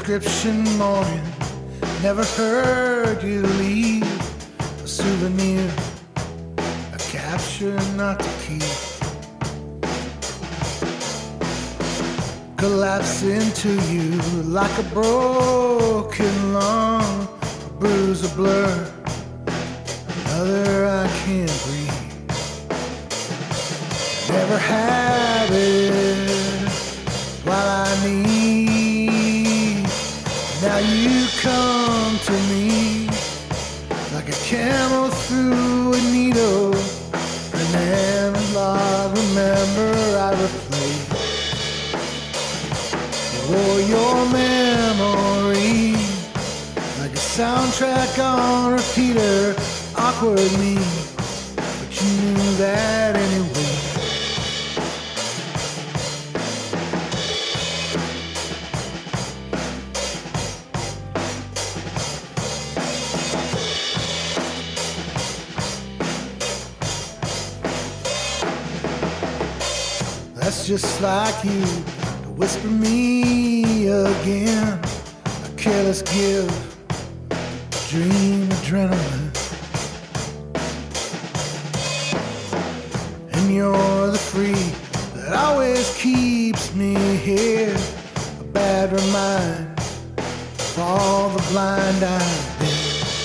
prescription morning. Never heard you leave a souvenir, a capture not to keep. Collapse into you like a broken lung, a bruise, a blur, another I can't breathe. Never have it while I need. Now you come to me like a camel through a needle, an analog remember I replay. For your memory, like a soundtrack on repeater, awkward me, but you knew that anyway. That's just like you to whisper me again, a careless give, dream adrenaline. And you're the free that always keeps me here, a bad reminder of all the blind I've been.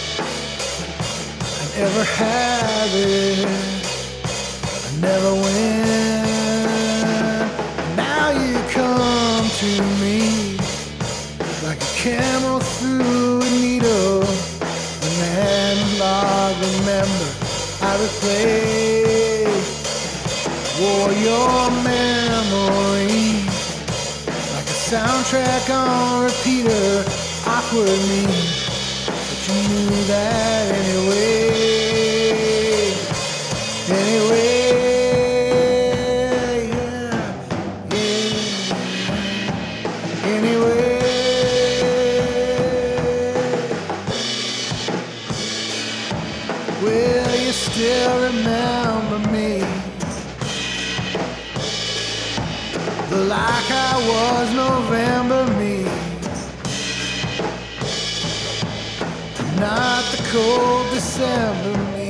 I never have it, I never win. Come to me like a camel through a needle, an analog remember I replay. Wore your memory like a soundtrack on repeater, awkward me, but you knew that anyway. Will you still remember me? Like I was November me, not the cold December me.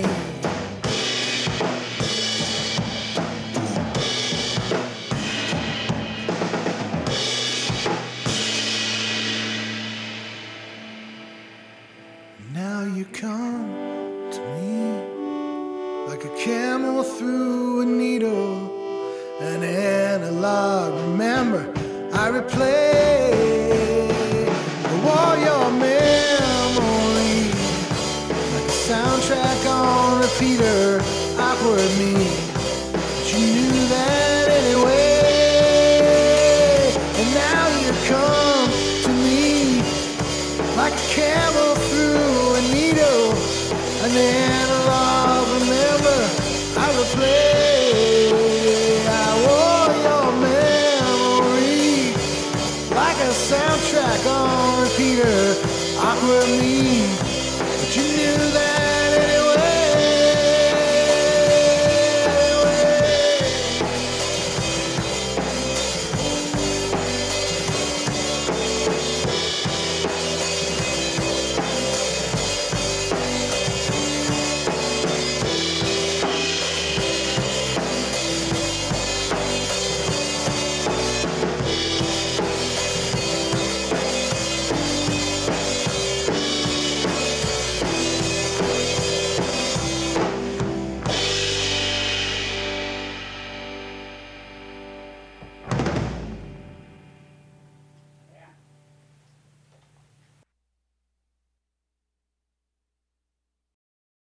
Now you come to me like a camel through a needle, an analog remember I replay. I wore your memory like a soundtrack on repeater, awkward me, but you knew that anyway. And now you come to me like a camel through a needle, an analog remember I replay. Soundtrack on repeater, awkward me, but you knew that